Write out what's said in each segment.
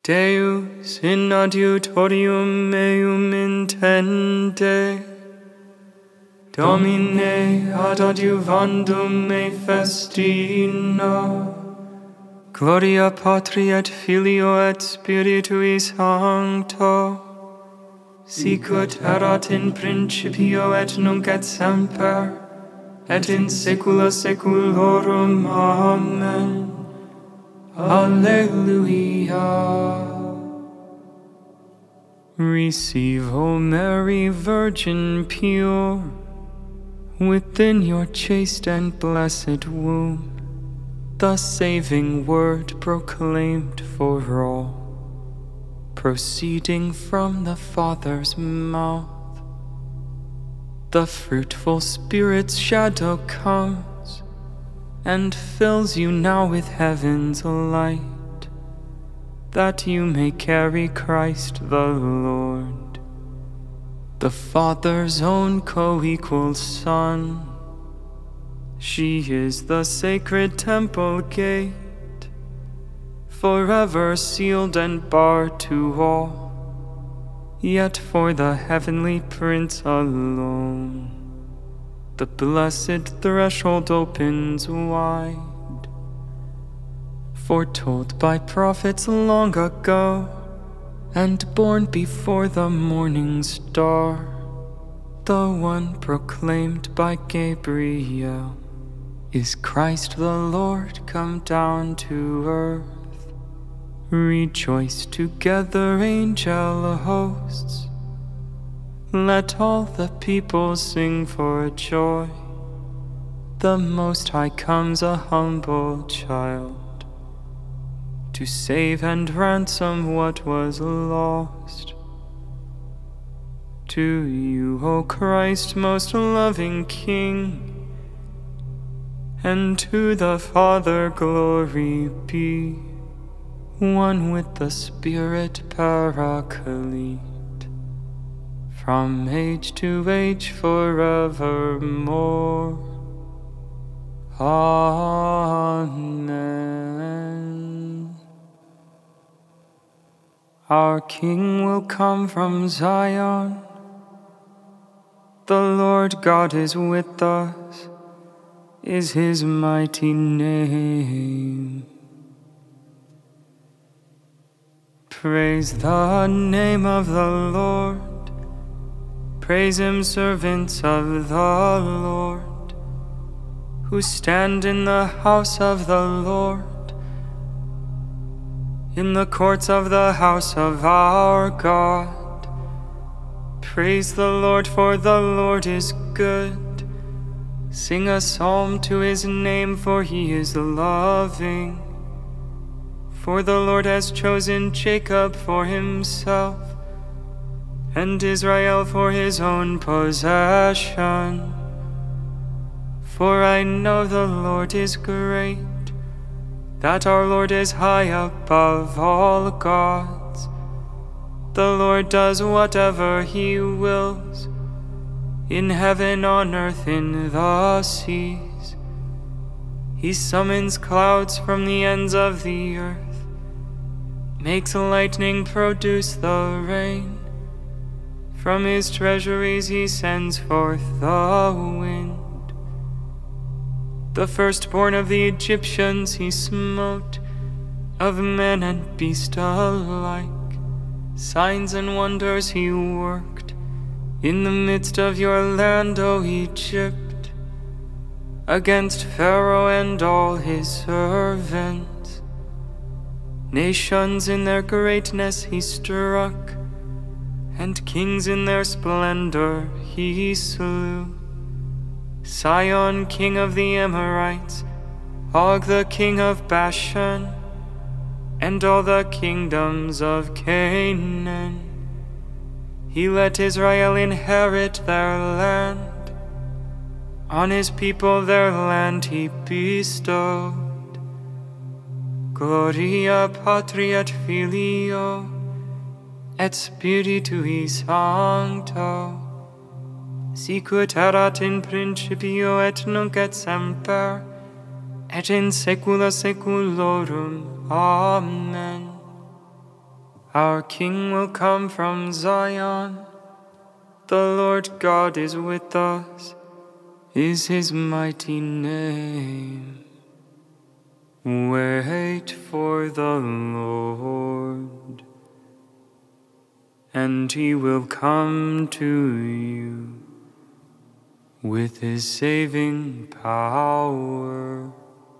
Deus in adiutorium meum intende, Domine ad adiuvandum me festina, Gloria Patri et Filio et Spiritui Sancto, sicut erat in principio et nunc et semper, et in saecula saeculorum. Amen. Alleluia. Receive, O Mary, Virgin pure, within your chaste and blessed womb, the saving word proclaimed for all, proceeding from the Father's mouth. The fruitful Spirit's shadow comes and fills you now with heaven's light, that you may carry Christ the Lord, the Father's own co-equal Son. She is the sacred temple gate, forever sealed and barred to all, yet for the heavenly Prince alone the blessed threshold opens wide. Foretold by prophets long ago, and born before the morning star, the one proclaimed by Gabriel is Christ the Lord come down to earth. Rejoice together, angel hosts. Let all the people sing for joy. The Most High comes a humble child, to save and ransom what was lost. To you, O Christ, most loving King, and to the Father glory be, one with the Spirit Paraclete, from age to age forevermore. Amen. Our King will come from Zion. The Lord God is with us, is his mighty name. Praise the name of the Lord. Praise him, servants of the Lord, who stand in the house of the Lord, in the courts of the house of our God. Praise the Lord, for the Lord is good. Sing a psalm to his name, for he is loving. For the Lord has chosen Jacob for himself, and Israel for his own possession. For I know the Lord is great, that our Lord is high above all gods. The Lord does whatever he wills, in heaven, on earth, in the seas. He summons clouds from the ends of the earth, makes lightning produce the rain. From his treasuries he sends forth the wind. The firstborn of the Egyptians he smote, of man and beast alike. Signs and wonders he worked in the midst of your land, O Egypt, against Pharaoh and all his servants. Nations in their greatness he struck, and kings in their splendor he slew. Sihon, king of the Amorites, Og, the king of Bashan, and all the kingdoms of Canaan. He let Israel inherit their land. On his people their land he bestowed. Gloria Patri et Filio et Spiritui Sancto, sicut erat in principio et nunc et semper, et in saecula saeculorum. Amen. Our King will come from Zion. The Lord God is with us, is his mighty name. Wait for the Lord, and he will come to you with his saving power.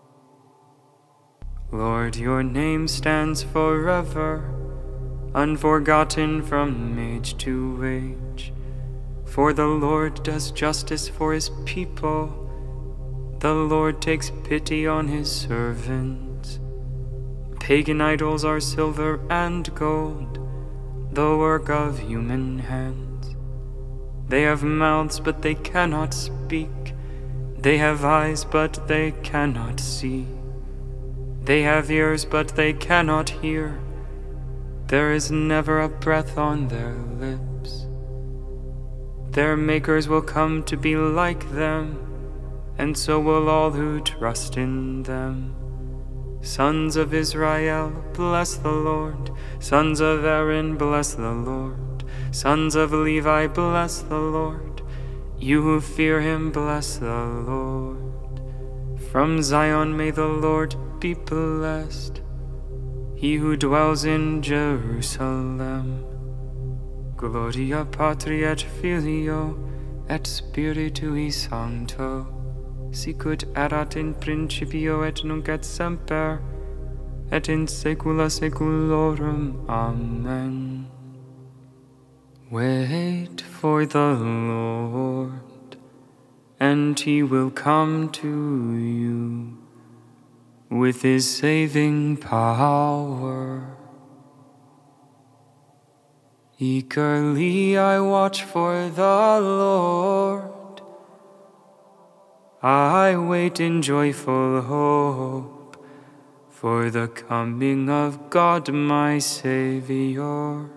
Lord, your name stands forever, unforgotten from age to age. For the Lord does justice for his people. The Lord takes pity on his servants. Pagan idols are silver and gold, the work of human hands. They have mouths, but they cannot speak. They have eyes, but they cannot see. They have ears, but they cannot hear. There is never a breath on their lips. Their makers will come to be like them, and so will all who trust in them. Sons of Israel, bless the Lord. Sons of Aaron, bless the Lord. Sons of Levi, bless the Lord. You who fear him, bless the Lord. From Zion may the Lord be blessed, he who dwells in Jerusalem. Gloria Patri et Filio et Spiritui Sancto, sicut erat in principio et nunc et semper, et in saecula saeculorum. Amen. Wait for the Lord, and he will come to you with his saving power. Eagerly I watch for the Lord. I wait in joyful hope for the coming of God my Savior.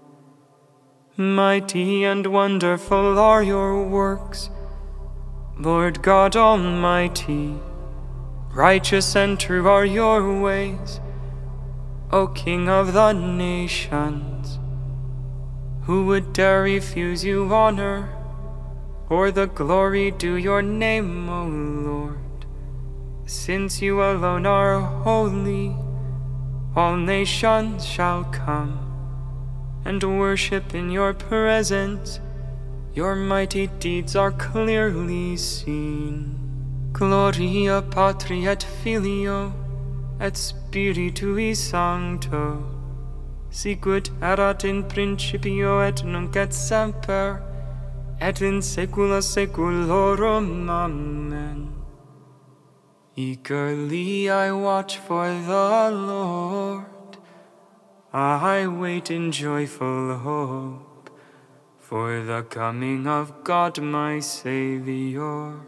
Mighty and wonderful are your works, Lord God Almighty. Righteous and true are your ways, O King of the nations. Who would dare refuse you honor, or the glory due your name, O Lord? Since you alone are holy, all nations shall come and worship in your presence. Your mighty deeds are clearly seen. Gloria Patri et Filio et Spiritui Sancto, sicut erat in principio et nunc et semper, et in saecula saeculorum. Amen. Eagerly I watch for the Lord. I wait in joyful hope for the coming of God my Savior.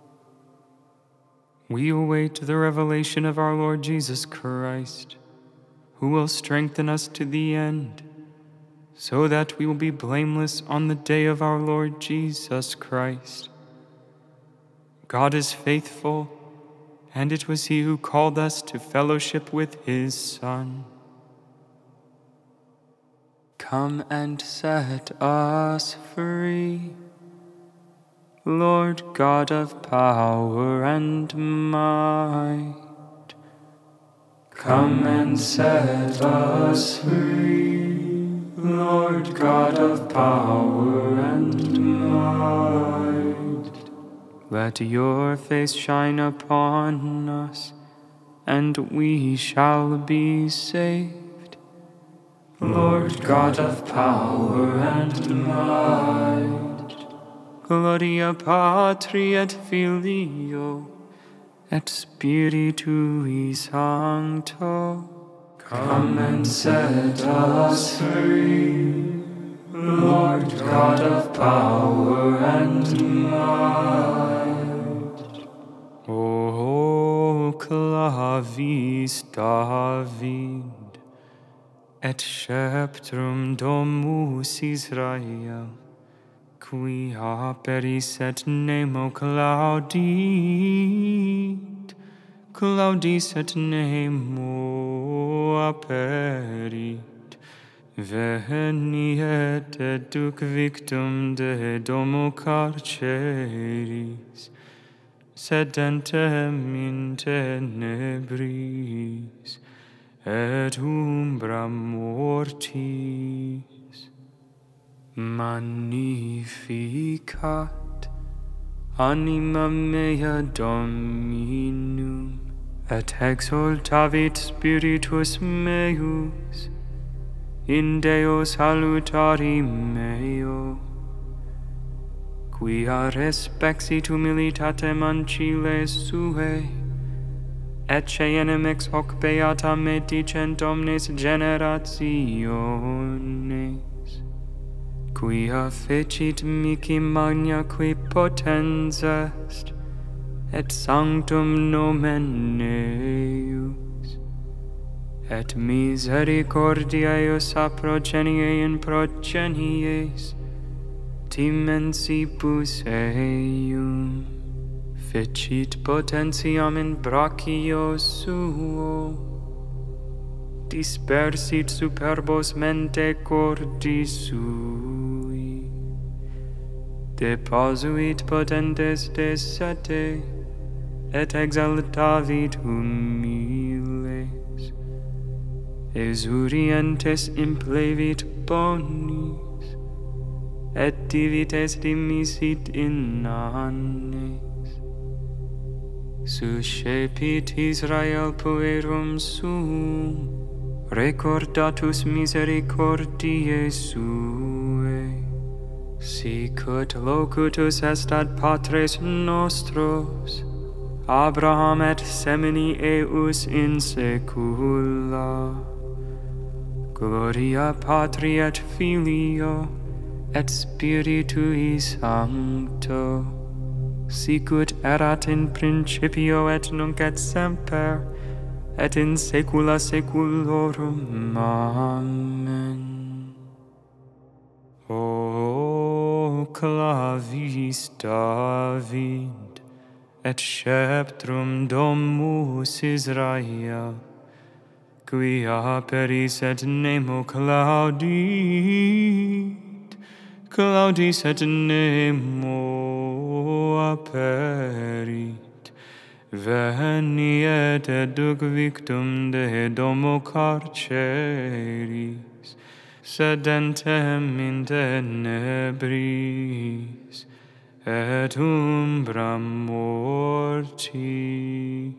We await the revelation of our Lord Jesus Christ, who will strengthen us to the end, so that we will be blameless on the day of our Lord Jesus Christ. God is faithful, and it was he who called us to fellowship with his Son. Come and set us free, Lord God of power and might. Come and set us free, Lord God of power and might. Let your face shine upon us, and we shall be saved. Lord God of power and might. Gloria Patri et Filio et Spiritui Sancto. Come and set us free, Lord God of power and might. O clavis David, et sceptrum domus Israel, qui aperis et nemo claudis et nemo aperit, Veni et educ victum de domo carceris, sedentem in tenebris, et umbra mortis. Magnificat anima mea Dominum, et exultavit spiritus meus in Deo salutari meo, quia respexit humilitatem ancile suae, ecce enemex hoc beata me dicent omnes generationes, quia fecit mihi magna qui potens est, et sanctum nomen eius, et misericordia eius a progenie in progenies, dimensibus eium, fecit potentiam in brachio suo, dispersit superbos mente cordis sui, deposuit potentes de sete, et exaltavit humiles, exurientes implevit bonis, et divites dimisit in annes. Suscepit Israel puerum suum, recordatus misericordiae suae, sicut locutus est ad patres nostros, Abraham et semini eius in saecula. Gloria Patri et Filio, et Spiritui Sancto, sicut erat in principio et nunc et semper, et in saecula saeculorum. Amen. O clavis David, et sceptrum domus Israel, quia peris et nemo Claudis et nemo aperit, veni et educ victum de domo carceris, sedentem in tenebris, et umbra mortis.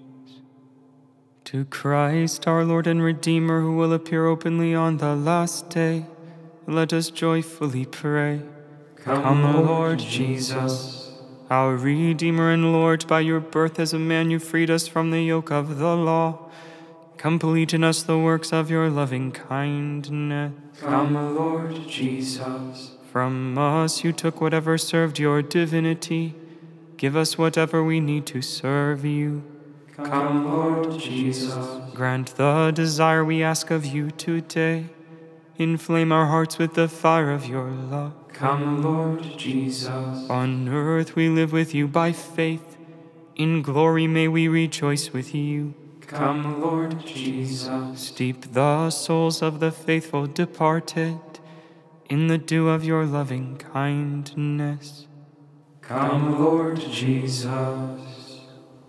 To Christ our Lord and Redeemer, who will appear openly on the last day, let us joyfully pray. Come, O Lord Jesus. Our Redeemer and Lord, by your birth as a man you freed us from the yoke of the law. Complete in us the works of your loving kindness. Come, O Lord Jesus. From us you took whatever served your divinity. Give us whatever we need to serve you. Come, Lord Jesus. Grant the desire we ask of you today. Inflame our hearts with the fire of your love. Come, Lord Jesus. On earth we live with you by faith. In glory may we rejoice with you. Come, Lord Jesus. Steep the souls of the faithful departed in the dew of your loving kindness. Come, Lord Jesus.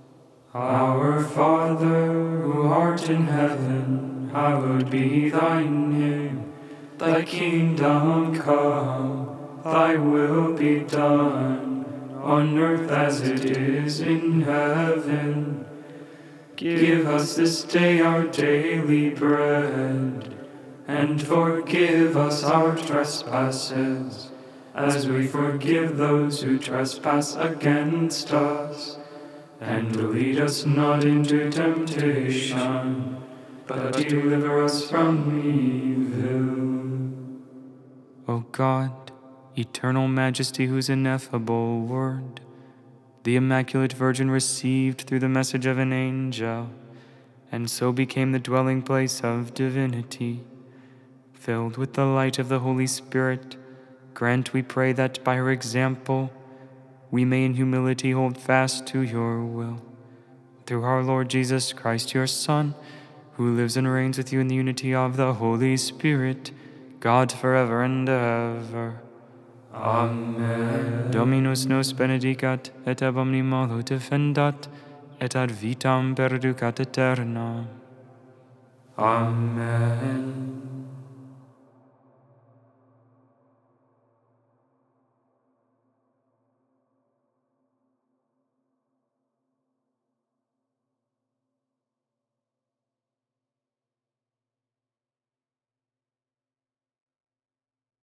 Our Father, who art in heaven, hallowed be thy name. Thy kingdom come, thy will be done, on earth as it is in heaven. Give us this day our daily bread, and forgive us our trespasses, as we forgive those who trespass against us. And lead us not into temptation, but deliver us from evil. O God, eternal majesty, whose ineffable word the Immaculate Virgin received through the message of an angel, and so became the dwelling place of divinity, filled with the light of the Holy Spirit, grant, we pray, that by her example we may in humility hold fast to your will. Through our Lord Jesus Christ, your Son, who lives and reigns with you in the unity of the Holy Spirit, God forever and ever. Amen. Dominus nos benedicat, et ab omni malo defendat, et ad vitam perducat aeternam. Amen.